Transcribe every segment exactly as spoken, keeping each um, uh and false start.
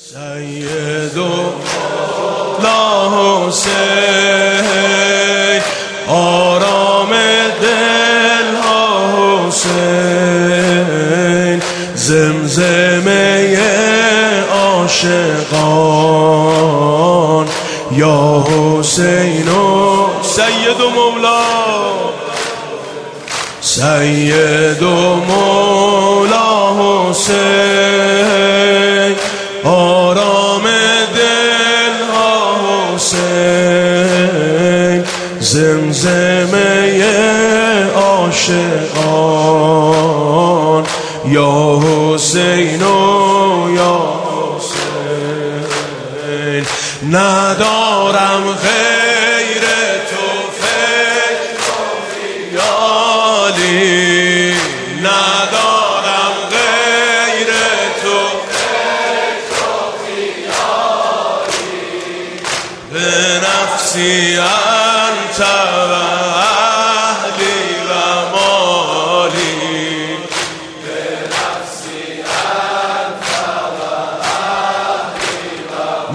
سید الله حسین آرام دل ها حسین زمزمه عاشقان یا حسین و سید و مولا سید و مولا حسین آرام دل ها حسین زمزمه عاشقان یا حسین و یا حسین ندارم غیر تو فکر و خیالی ندارم غیر تو فکر و خیالی به نفسی انت و اهلی و مالی به نفسی انت و اهلی و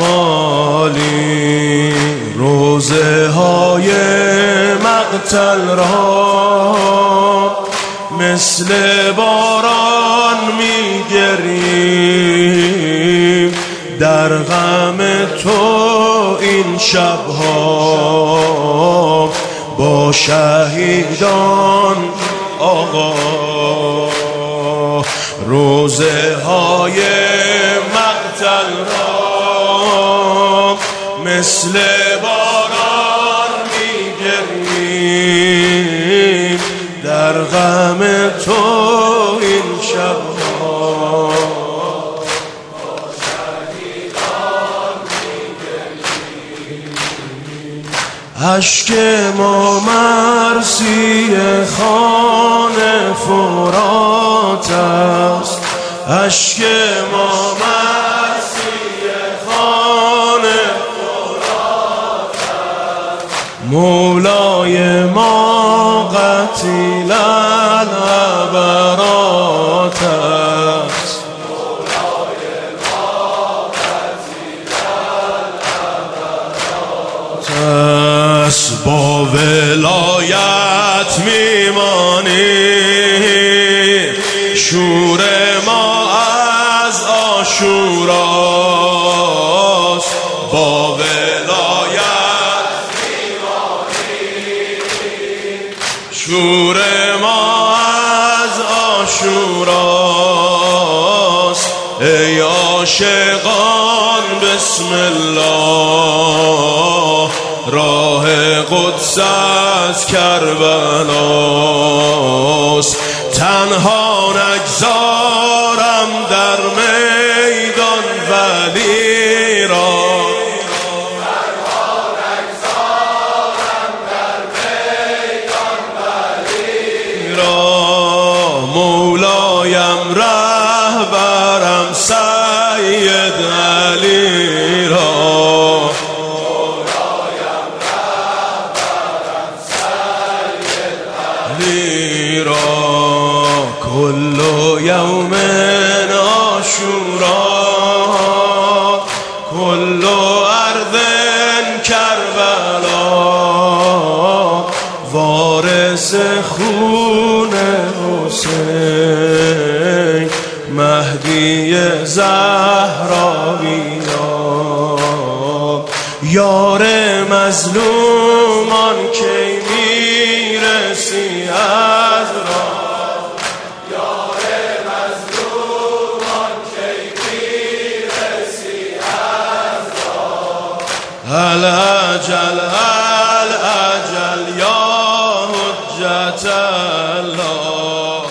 مالی روزه های مقتل را مثل باران میگریم در غم تو این شبها با شهیدان آقا روزه های مقتل را مثل باران میگریم در غم تو این شبها با شهیدان میگریم اشک ما مرسی خان فرات است اشک ما مرسی خان فرات است مولای ما قتیل العبرات است مولای ما قتیل العبرات است با ولایت میمانیم شور ما از عاشوراست با ولایت میمانیم شور ما از عاشوراست ای عاشقان بسم الله راه قدس از کربلاست تنها نگذارم در میدان ولی را تنها نگذارم در میدان ولی را مولایم رهبرم سید علی را مولایم رهبرم سید علی را کل یوم عاشورا کل ارض کربلا وارث خون حسین مهدی زهراوی یار مظلومان کی میرسی از را الاجل الاجل یا حجت الله